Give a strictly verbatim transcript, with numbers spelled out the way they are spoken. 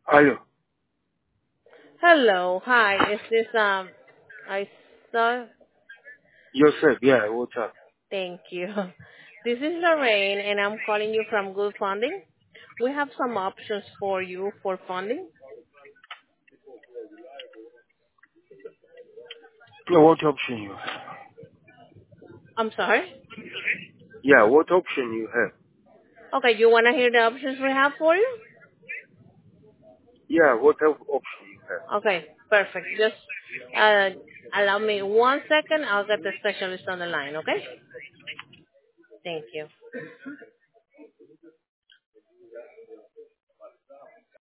Hello. Hello, hi. Is this um? I saw. Yourself, yeah, what's up? Thank you. This is Lorraine, and I'm calling you from Good Funding. We have some options for you for funding. Yeah, what option you have? I'm sorry. Yeah, what option you have? Okay, you wanna hear the options we have for you? Yeah, what op- option you have? Okay, perfect. Just uh, allow me one second. I'll get the specialist on the line. Okay? Thank you.